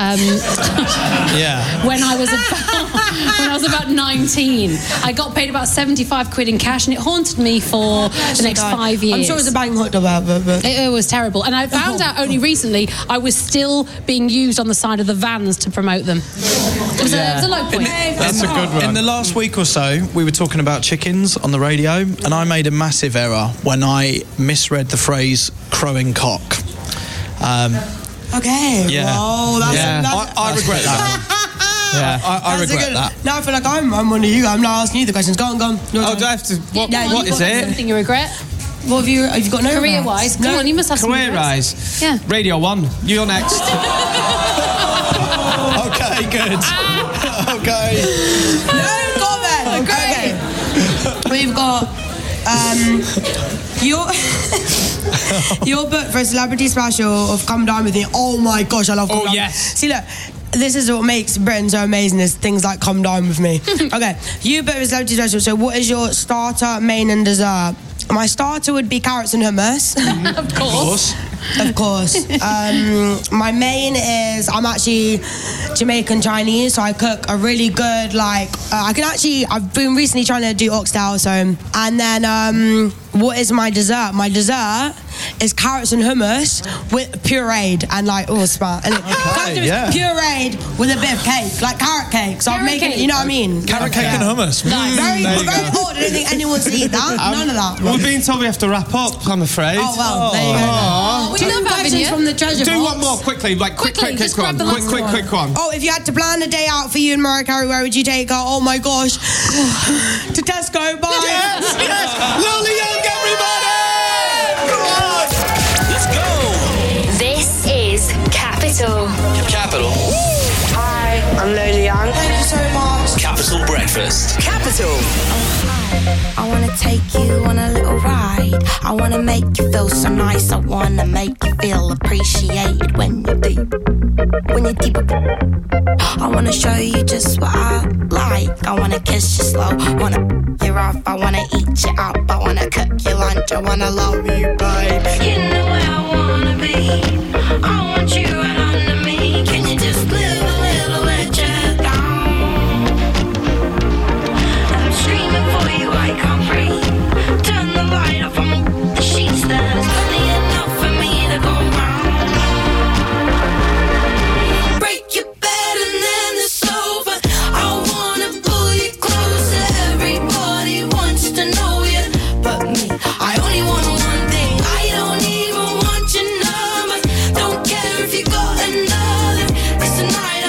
Yeah. When I was about 19, I got paid about 75 quid in cash, and it haunted me for the next 5 years. I'm sure it was a bang hot tub advert, but it was terrible. And I found out only recently I was still being used on the side of the vans to promote them. It was a low point. That's a good one. In the last week or so, we were talking about chickens on the radio, and I made a massive error when I misread the phrase crowing cock. Okay. Yeah. Whoa, that's I regret that. Yeah, I regret that. Now I feel like I'm one of you. I'm not asking you the questions. Go on. Do I have to... What is it? Something you regret? What have you got? No career-wise? Come on, you must have some career-wise. Yeah. Radio 1. You're next. Okay, good. Okay. No comment. Okay. We've got your book for a celebrity special of Come Dine With Me. Oh my gosh, I love Come Dine. Yes. See, look, this is what makes Britain so amazing, is things like Come Dine With Me. Okay, you book for a celebrity special. So what is your starter, main and dessert? My starter would be carrots and hummus. Of course. Of course. My main is, I'm actually Jamaican Chinese, so I cook a really good, I've been recently trying to do oxtail, and then what is my dessert? My dessert is carrots and hummus with pureed and smart. And pureed with a bit of cake, like carrot cake. So I'm making it, you know what I mean? Carrot cake and hummus. Very odd. I don't think anyone wants to eat that. None of that. We're being told we have to wrap up, I'm afraid. Oh, well, there you go. We love having you. From the treasure Do box. one more quickly, quick one. Quick one. Oh, if you had to plan a day out for you and Mariah Carey, where would you take her? Oh my gosh. To Tesco, bye. Yes. Lola Young, everybody! Come on! Let's go! This is Capital. Capital. Hi, I'm Lola Young. Thank you so much. Capital Breakfast. Capital. I wanna take you on a little ride. I wanna make you feel so nice. I wanna make you feel appreciated when you're deep. I wanna show you just what I like. I wanna kiss you slow, wanna you off. I wanna eat you up, I wanna cook your lunch. I wanna love you, babe. You know where I wanna be. I want you right under me. Can you just live a little bit down? I'm screaming for you, I can't breathe. Turn the light off, I'm the sheets. There's plenty enough for me to go round. Break your bed and then the sofa. I wanna pull you closer. Everybody wants to know you, but me. I only want one thing. I don't even want your number. Don't care if you got another. 'Cause tonight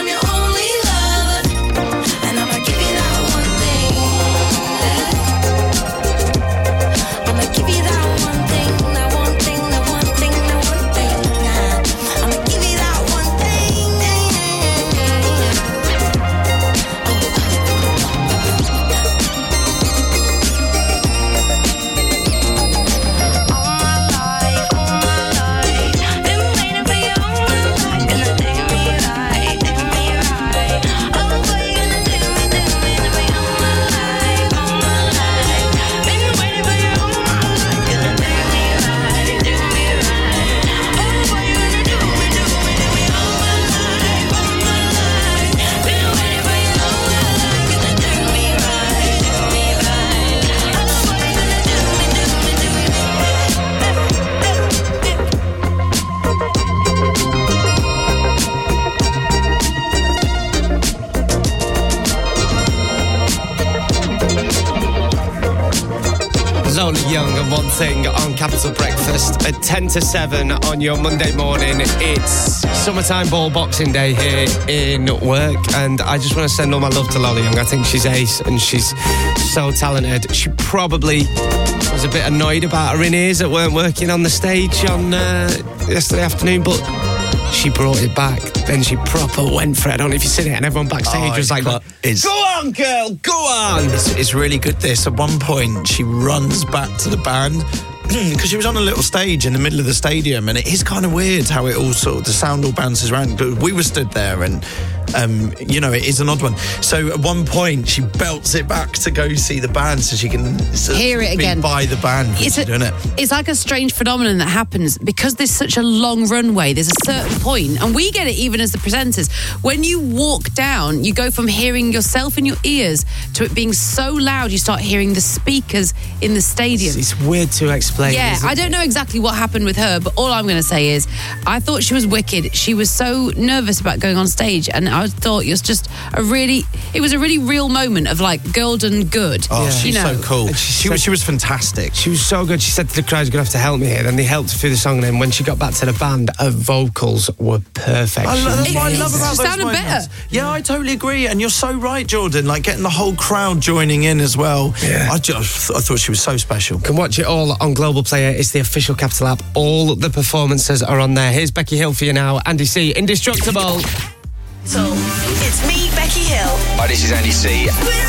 Sean Young and One Thing on Capital Breakfast at 10 to 7 on your Monday morning. It's Summertime Ball Boxing Day here in work, and I just want to send all my love to Lolly Young. I think she's ace and she's so talented. She probably was a bit annoyed about her in-ears that weren't working on the stage on yesterday afternoon, but she brought it back. Then she proper went for it. I don't know if you seen it, and everyone backstage was like, go on, girl, go on. It's really good, this. At one point, she runs back to the band because she was on a little stage in the middle of the stadium, and it is kind of weird how it all sort of, the sound all bounces around. But we were stood there, and it is an odd one. So at one point, she belts it back to go see the band so she can hear it again by the band. It's like a strange phenomenon that happens because there's such a long runway. There's a certain point, and we get it even as the presenters. When you walk down, you go from hearing yourself in your ears to it being so loud you start hearing the speakers in the stadium. It's weird to explain. Yeah, I don't know exactly what happened with her, but all I'm going to say is I thought she was wicked. She was so nervous about going on stage, and I thought it was a really real moment of like golden good. Oh, she's so cool. She was fantastic. She was so good. She said to the crowd, "You're going to have to help me here." Then they helped her through the song, and then when she got back to the band, her vocals were perfect. That's what I love about those sounded moments. better. Yeah, I totally agree, and you're so right, Jordan. Like getting the whole crowd joining in as well. Yeah. I thought she was so special. Can watch it all on Global Player. It's the official Capital app. All the performances are on there. Here's Becky Hill for you now. Andy C, Indestructible. So, it's me, Becky Hill. Hi, this is Andy C.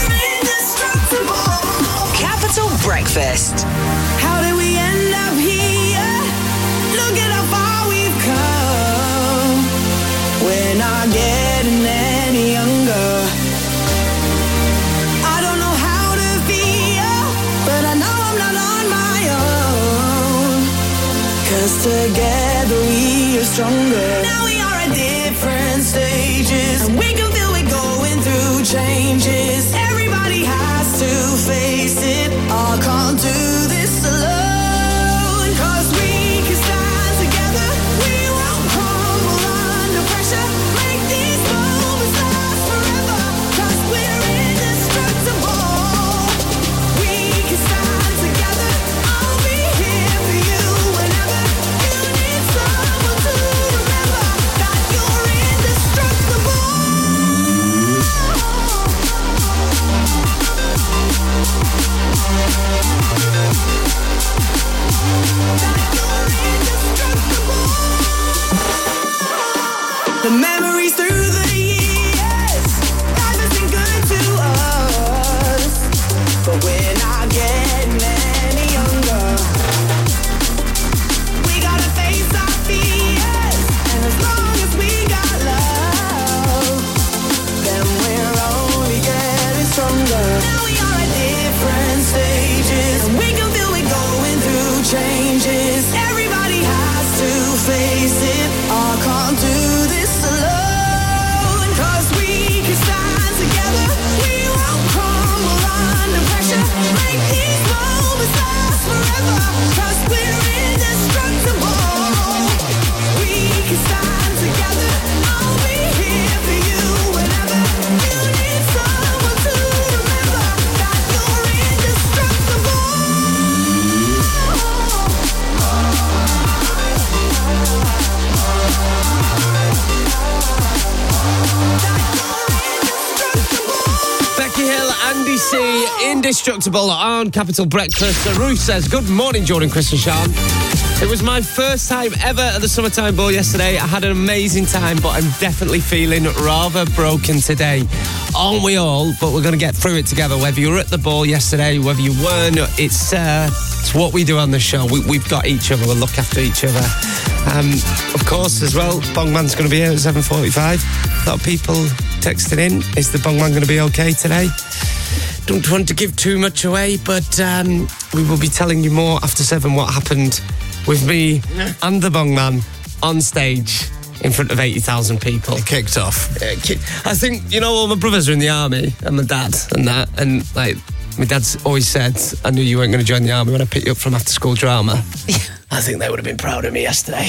Capital Breakfast. How did we end up here? Look at how far we've come. We're not getting any younger. I don't know how to feel, but I know I'm not on my own. 'Cause together we are stronger. Now we are at different stages, and we can feel it going through changes. Everybody has to face it. I can't do this alone. 'Cause we can stand together. We won't crumble under pressure. Make these moments last forever. 'Cause we're indestructible. We can stand together. I'll be here for you whenever you need someone to remember that you're indestructible. The memories through the years, life has been good to us, but we're not getting any younger. We gotta face our fears, and as long as we got love, then we're only getting stronger. Now we are at different stages, and we can feel it going through changes. Everybody has to face it. I can't do this alone. 'Cause we can stand together. We won't crumble under pressure. Make these moments last forever. 'Cause we're indestructible. We can stand together. I'll be here for you whenever you need someone to remember that you're indestructible. Becky Hill, Andy C, Indestructible on Capital Breakfast. The Ruth says, good morning, Jordan, Chris and Sean. It was my first time ever at the Summertime Ball yesterday. I had an amazing time, but I'm definitely feeling rather broken today. Aren't we all? But we're going to get through it together. Whether you were at the ball yesterday, whether you weren't, it's what we do on the show. We've got each other. We'll look after each other. Of course, as well, Bongman's going to be here at 7:45. A lot of people texting in. Is the Bongman going to be okay today? Don't want to give too much away, but we will be telling you more after 7 what happened with me and the Bongman on stage in front of 80,000 people. It kicked off. I think, all my brothers are in the army and my dad and that, and like my dad's always said, I knew you weren't going to join the army when I picked you up from after school drama. I think they would have been proud of me yesterday.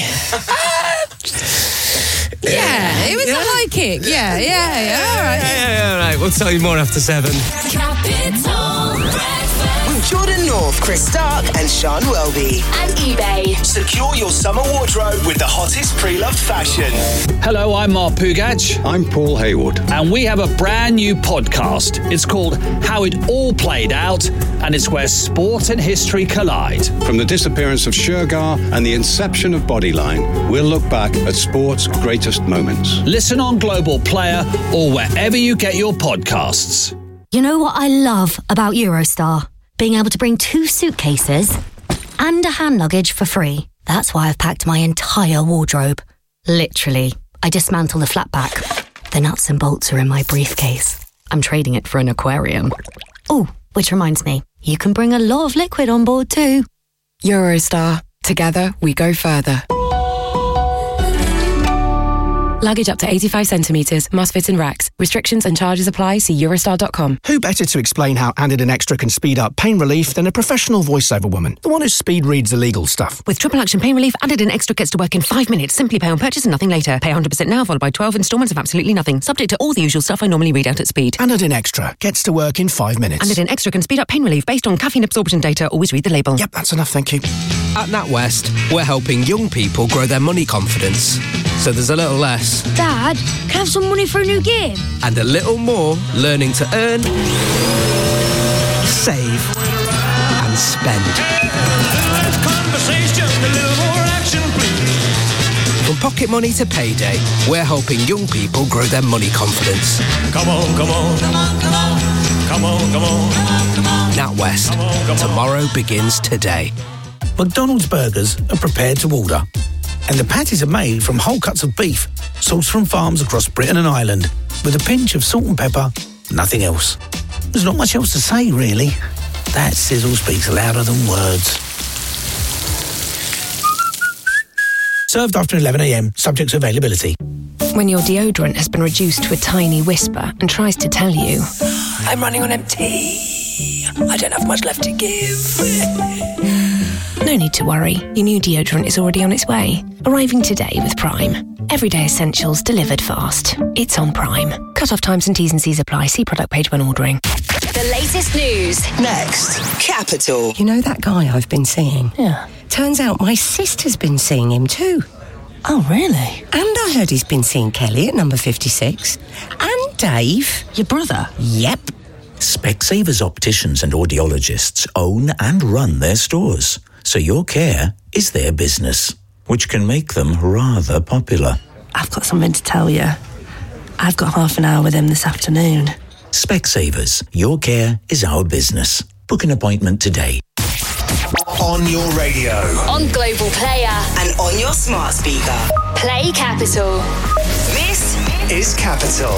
Yeah, it was a high kick. Yeah, all right. Yeah, all right. We'll tell you more after 7. Capital Breakfast. Jordan North, Chris Stark, and Sean Welby. And eBay. Secure your summer wardrobe with the hottest pre-loved fashion. Hello, I'm Mark Pugach. I'm Paul Hayward. And we have a brand new podcast. It's called How It All Played Out, and it's where sport and history collide. From the disappearance of Shergar and the inception of Bodyline, we'll look back at sport's greatest moments. Listen on Global Player or wherever you get your podcasts. You know what I love about Eurostar? Being able to bring 2 suitcases and a hand luggage for free. That's why I've packed my entire wardrobe. Literally. I dismantle the flat pack. The nuts and bolts are in my briefcase. I'm trading it for an aquarium. Oh, which reminds me, you can bring a lot of liquid on board too. Eurostar. Together, we go further. Luggage up to 85 centimetres, must fit in racks. Restrictions and charges apply. See Eurostar.com. Who better to explain how Anadin Extra can speed up pain relief than a professional voiceover woman? The one who speed reads the legal stuff. With triple action pain relief, Anadin Extra gets to work in 5 minutes. Simply pay on purchase and nothing later. Pay 100% now, followed by 12 instalments of absolutely nothing. Subject to all the usual stuff I normally read out at speed. Anadin Extra gets to work in 5 minutes. Anadin Extra can speed up pain relief based on caffeine absorption data. Always read the label. Yep, that's enough, thank you. At NatWest, we're helping young people grow their money confidence. So there's a little less. Dad, can I have some money for a new game? And a little more learning to earn, save, and spend. From pocket money to payday, we're helping young people grow their money confidence. Come on, come on, come on, come on, come on, come on, come on. NatWest. Tomorrow begins today. McDonald's burgers are prepared to order, and the patties are made from whole cuts of beef, sourced from farms across Britain and Ireland, with a pinch of salt and pepper, nothing else. There's not much else to say, really. That sizzle speaks louder than words. Served after 11 a.m, subject to availability. When your deodorant has been reduced to a tiny whisper and tries to tell you, I'm running on empty. I don't have much left to give. no need to worry. Your new deodorant is already on its way. Arriving today with Prime. Everyday essentials delivered fast. It's on Prime. Cut-off times and T's and C's apply. See product page when ordering. The latest news. Next, Capital. You know that guy I've been seeing? Yeah. Turns out my sister's been seeing him too. Oh, really? And I heard he's been seeing Kelly at number 56. And Dave. Your brother? Yep. Specsavers opticians and audiologists own and run their stores, so your care is their business, which can make them rather popular. I've got something to tell you. I've got half an hour with him this afternoon. Specsavers, your care is our business. Book an appointment today. On your radio. On Global Player. And on your smart speaker. Play Capital. This is Capital.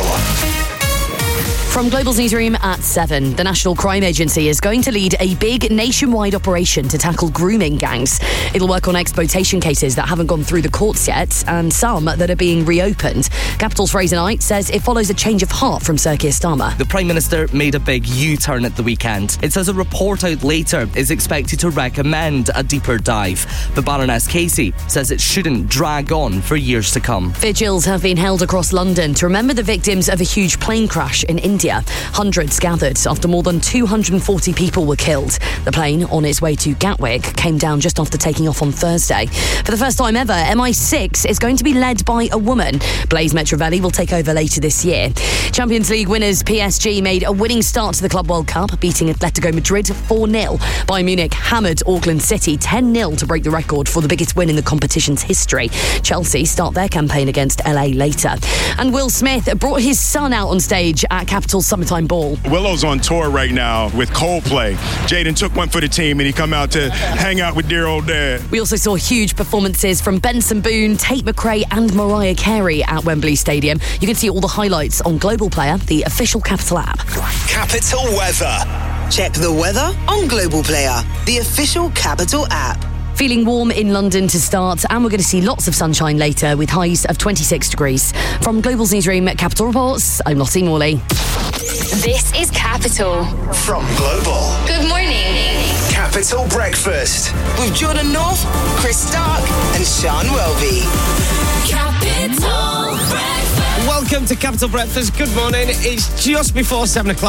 From Global's newsroom at 7, the National Crime Agency is going to lead a big nationwide operation to tackle grooming gangs. It'll work on exploitation cases that haven't gone through the courts yet and some that are being reopened. Capital's Fraser Knight says it follows a change of heart from Sir Keir Starmer. The Prime Minister made a big U-turn at the weekend. It says a report out later is expected to recommend a deeper dive. But Baroness Casey says it shouldn't drag on for years to come. Vigils have been held across London to remember the victims of a huge plane crash in India. Hundreds gathered after more than 240 people were killed. The plane, on its way to Gatwick, came down just after taking off on Thursday. For the first time ever, MI6 is going to be led by a woman. Blaise Metrovelli will take over later this year. Champions League winners PSG made a winning start to the Club World Cup, beating Atletico Madrid 4-0. Bayern Munich hammered Auckland City 10-0 to break the record for the biggest win in the competition's history. Chelsea start their campaign against LA later. And Will Smith brought his son out on stage at Capital's Summertime Ball. Willow's on tour right now with Coldplay. Jaden took one for the team and he come out to hang out with dear old dad. We also saw huge performances from Benson Boone, Tate McRae and Mariah Carey at Wembley Stadium. You can see all the highlights on Global Player, the official Capital app. Capital Weather. Check the weather on Global Player, the official Capital app. Feeling warm in London to start, and we're going to see lots of sunshine later with highs of 26 degrees. From Global's newsroom at Capital Reports, I'm Lottie Morley. This is Capital. From Global. Good morning. Capital Breakfast. With Jordan North, Chris Stark and Sean Welby. Capital Breakfast. Welcome to Capital Breakfast. Good morning. It's just before 7 o'clock.